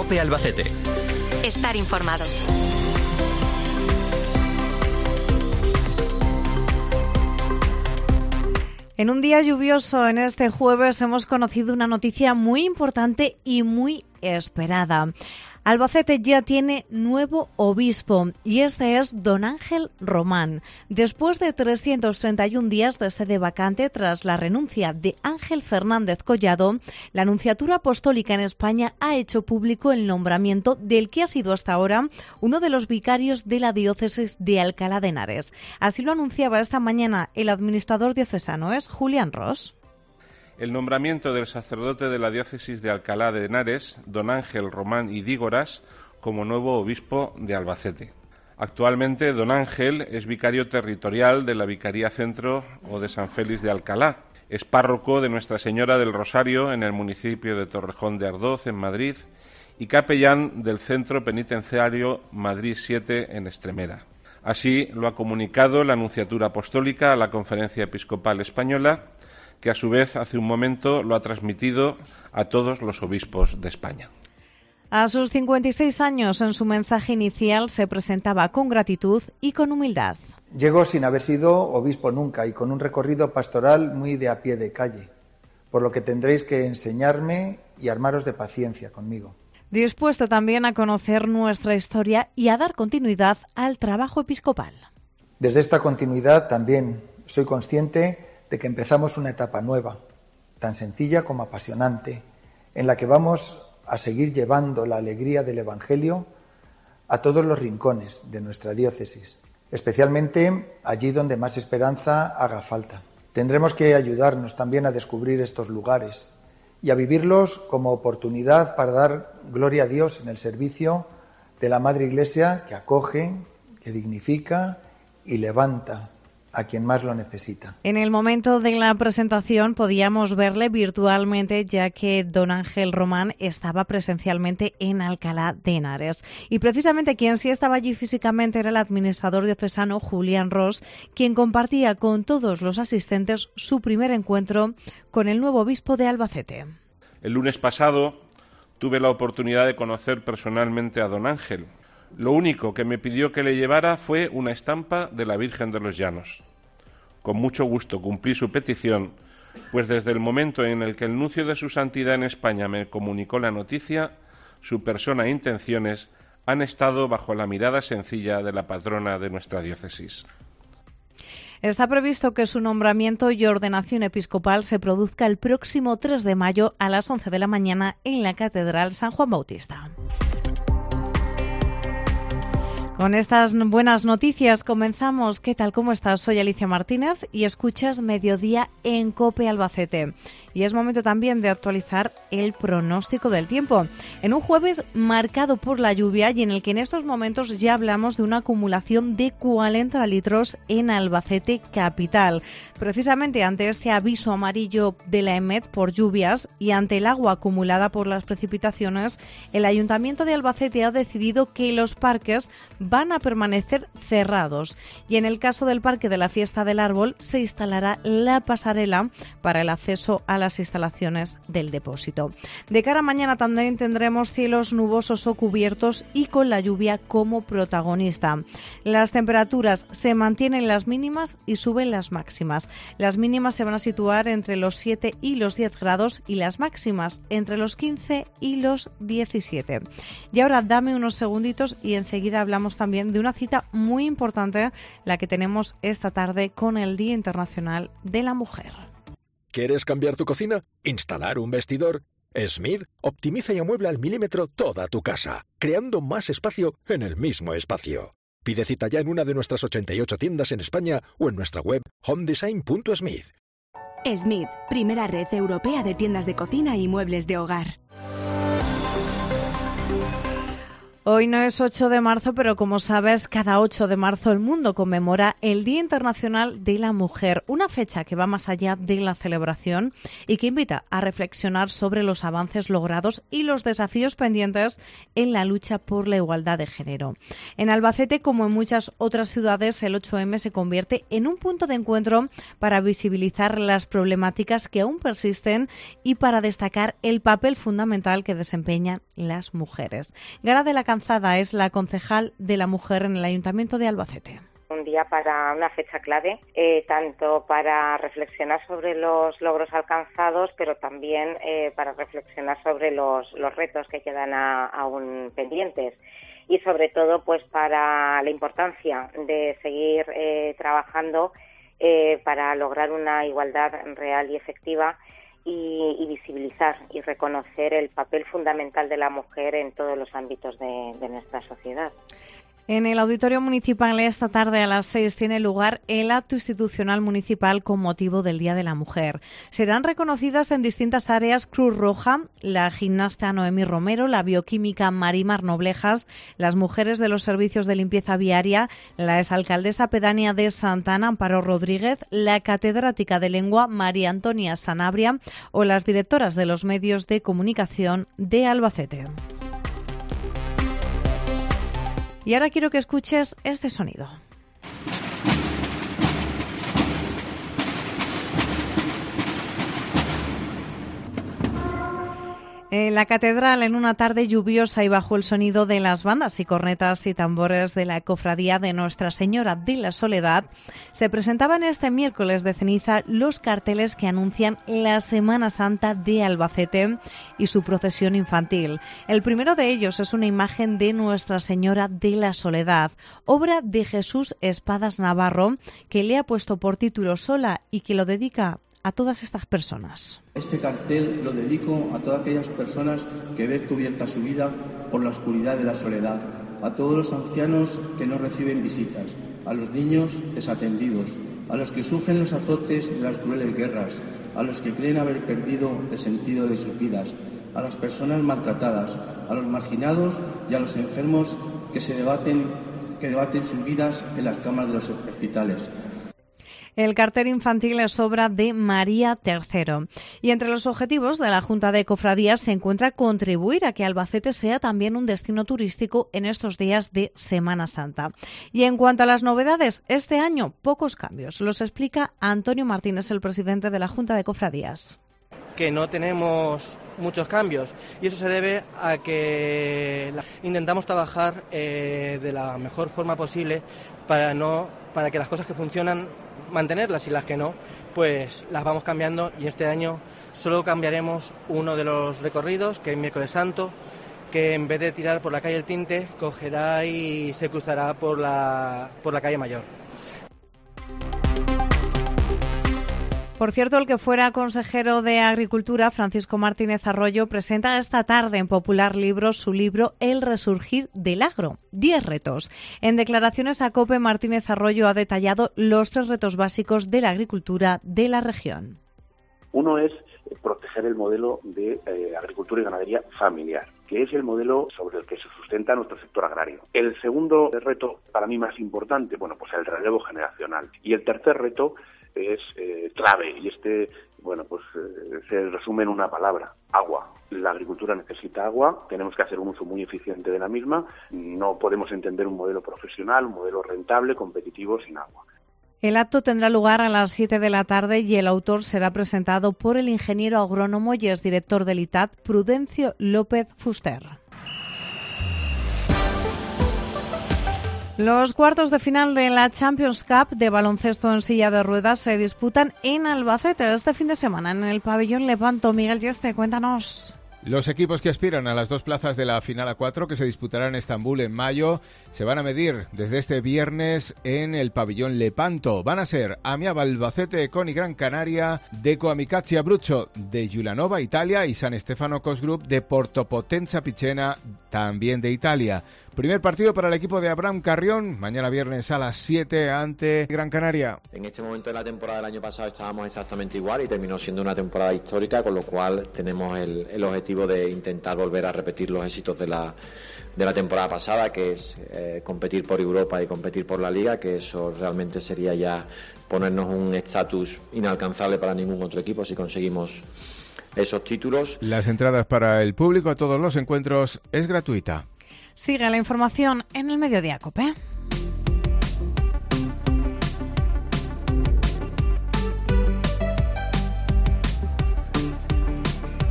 COPE Albacete. Estar informado. En un día lluvioso, en este jueves, hemos conocido una noticia muy importante y muy esperada. Albacete ya tiene nuevo obispo y este es don Ángel Román. Después de 331 días de sede vacante tras la renuncia de Ángel Fernández Collado, la Nunciatura Apostólica en España ha hecho público el nombramiento del que ha sido hasta ahora uno de los vicarios de la diócesis de Alcalá de Henares. Así lo anunciaba esta mañana el administrador diocesano, es Julián Ros. El nombramiento del sacerdote de la diócesis de Alcalá de Henares, don Ángel Román y Dígoras, como nuevo obispo de Albacete. Actualmente, don Ángel es vicario territorial de la Vicaría Centro o de San Félix de Alcalá. Es párroco de Nuestra Señora del Rosario en el municipio de Torrejón de Ardoz, en Madrid, y capellán del Centro Penitenciario Madrid 7 en Extremera. Así lo ha comunicado la Nunciatura Apostólica a la Conferencia Episcopal Española, que a su vez hace un momento lo ha transmitido a todos los obispos de España. A sus 56 años, en su mensaje inicial, se presentaba con gratitud y con humildad. Llego sin haber sido obispo nunca y con un recorrido pastoral muy de a pie de calle, por lo que tendréis que enseñarme y armaros de paciencia conmigo. Dispuesto también a conocer nuestra historia y a dar continuidad al trabajo episcopal. Desde esta continuidad también soy consciente de que empezamos una etapa nueva, tan sencilla como apasionante, en la que vamos a seguir llevando la alegría del Evangelio a todos los rincones de nuestra diócesis, especialmente allí donde más esperanza haga falta. Tendremos que ayudarnos también a descubrir estos lugares y a vivirlos como oportunidad para dar gloria a Dios en el servicio de la Madre Iglesia que acoge, que dignifica y levanta a quien más lo necesita. En el momento de la presentación podíamos verle virtualmente, ya que don Ángel Román estaba presencialmente en Alcalá de Henares. Y precisamente quien sí estaba allí físicamente era el administrador diocesano Julián Ros, quien compartía con todos los asistentes su primer encuentro con el nuevo obispo de Albacete. El lunes pasado tuve la oportunidad de conocer personalmente a don Ángel. Lo único que me pidió que le llevara fue una estampa de la Virgen de los Llanos. Con mucho gusto cumplí su petición, pues desde el momento en el que el nuncio de su santidad en España me comunicó la noticia, su persona e intenciones han estado bajo la mirada sencilla de la patrona de nuestra diócesis. Está previsto que su nombramiento y ordenación episcopal se produzca el próximo 3 de mayo a las 11 de la mañana en la Catedral San Juan Bautista. Con estas buenas noticias comenzamos. ¿Qué tal? ¿Cómo estás? Soy Alicia Martínez y escuchas Mediodía en COPE Albacete. Y es momento también de actualizar el pronóstico del tiempo. En un jueves marcado por la lluvia y en el que en estos momentos ya hablamos de una acumulación de 40 litros en Albacete capital. Precisamente ante este aviso amarillo de la EMET por lluvias y ante el agua acumulada por las precipitaciones, el Ayuntamiento de Albacete ha decidido que los parques van a permanecer cerrados y en el caso del Parque de la Fiesta del Árbol se instalará la pasarela para el acceso a las instalaciones del depósito. De cara a mañana también tendremos cielos nubosos o cubiertos y con la lluvia como protagonista. Las temperaturas se mantienen las mínimas y suben las máximas. Las mínimas se van a situar entre los 7 y los 10 grados y las máximas entre los 15 y los 17. Y ahora dame unos segunditos y enseguida hablamos también de una cita muy importante, la que tenemos esta tarde con el Día Internacional de la Mujer. ¿Quieres cambiar tu cocina? ¿Instalar un vestidor? Smith optimiza y amuebla al milímetro toda tu casa, creando más espacio en el mismo espacio. Pide cita ya en una de nuestras 88 tiendas en España o en nuestra web homedesign.smith. Smith, primera red europea de tiendas de cocina y muebles de hogar. Hoy no es 8 de marzo, pero como sabes, cada 8 de marzo el mundo conmemora el Día Internacional de la Mujer, una fecha que va más allá de la celebración y que invita a reflexionar sobre los avances logrados y los desafíos pendientes en la lucha por la igualdad de género. En Albacete, como en muchas otras ciudades, el 8M se convierte en un punto de encuentro para visibilizar las problemáticas que aún persisten y para destacar el papel fundamental que desempeñan las mujeres. Gara de la Canzada es la concejal de la mujer en el Ayuntamiento de Albacete. Un día para una fecha clave, tanto para reflexionar sobre los logros alcanzados, pero también para reflexionar sobre los retos que quedan aún pendientes. Y sobre todo, pues para la importancia de seguir trabajando para lograr una igualdad real y efectiva y visibilizar y reconocer el papel fundamental de la mujer en todos los ámbitos de nuestra sociedad. En el Auditorio Municipal esta tarde a las 6 tiene lugar el acto institucional municipal con motivo del Día de la Mujer. Serán reconocidas en distintas áreas Cruz Roja, la gimnasta Noemí Romero, la bioquímica Marimar Noblejas, las mujeres de los servicios de limpieza viaria, la exalcaldesa pedánea de Santana, Amparo Rodríguez, la catedrática de lengua María Antonia Sanabria o las directoras de los medios de comunicación de Albacete. Y ahora quiero que escuches este sonido. En la catedral, en una tarde lluviosa y bajo el sonido de las bandas y cornetas y tambores de la cofradía de Nuestra Señora de la Soledad, se presentaban este miércoles de ceniza los carteles que anuncian la Semana Santa de Albacete y su procesión infantil. El primero de ellos es una imagen de Nuestra Señora de la Soledad, obra de Jesús Espadas Navarro, que le ha puesto por título Sola y que lo dedica a todas estas personas. Este cartel lo dedico a todas aquellas personas que ven cubierta su vida por la oscuridad de la soledad, a todos los ancianos que no reciben visitas, a los niños desatendidos, a los que sufren los azotes de las crueles guerras, a los que creen haber perdido el sentido de sus vidas, a las personas maltratadas, a los marginados y a los enfermos que debaten sus vidas en las camas de los hospitales. El cartel infantil es obra de María III. Y entre los objetivos de la Junta de Cofradías se encuentra contribuir a que Albacete sea también un destino turístico en estos días de Semana Santa. Y en cuanto a las novedades, este año pocos cambios. Los explica Antonio Martínez, el presidente de la Junta de Cofradías. Que no tenemos muchos cambios y eso se debe a que intentamos trabajar de la mejor forma posible para que las cosas que funcionan mantenerlas y las que no, pues las vamos cambiando y este año solo cambiaremos uno de los recorridos, que es Miércoles Santo, que en vez de tirar por la calle El Tinte, cogerá y se cruzará por la calle Mayor. Por cierto, el que fuera consejero de Agricultura, Francisco Martínez Arroyo, presenta esta tarde en Popular Libros su libro El resurgir del agro, 10 retos. En declaraciones a COPE, Martínez Arroyo ha detallado los 3 retos básicos de la agricultura de la región. Uno es proteger el modelo de agricultura y ganadería familiar, que es el modelo sobre el que se sustenta nuestro sector agrario. El segundo reto, para mí más importante, pues el relevo generacional. Y el tercer reto es clave y se resume en una palabra: agua. La agricultura necesita agua, tenemos que hacer un uso muy eficiente de la misma, no podemos entender un modelo profesional, un modelo rentable, competitivo sin agua. El acto tendrá lugar a las 7 de la tarde y el autor será presentado por el ingeniero agrónomo y exdirector del ITAD, Prudencio López Fuster. Los cuartos de final de la Champions Cup de baloncesto en silla de ruedas se disputan en Albacete este fin de semana en el pabellón Lepanto. Miguel Yeste, cuéntanos. Los equipos que aspiran a las 2 plazas de la final A4 que se disputará en Estambul en mayo se van a medir desde este viernes en el pabellón Lepanto. Van a ser Amiab Albacete con Gran Canaria, Deco Amicazia Abruzzo de Giulianova, Italia, y San Stefano Coast Group de Porto Potenza Picena, también de Italia. Primer partido para el equipo de Abraham Carrión, mañana viernes a las 7 ante Gran Canaria. En este momento de la temporada del año pasado estábamos exactamente igual y terminó siendo una temporada histórica, con lo cual tenemos el objetivo objetivo de intentar volver a repetir los éxitos de la temporada pasada, que es competir por Europa y competir por la Liga, que eso realmente sería ya ponernos un estatus inalcanzable para ningún otro equipo si conseguimos esos títulos. Las entradas para el público a todos los encuentros es gratuita. Sigue la información en el Mediodía COPE.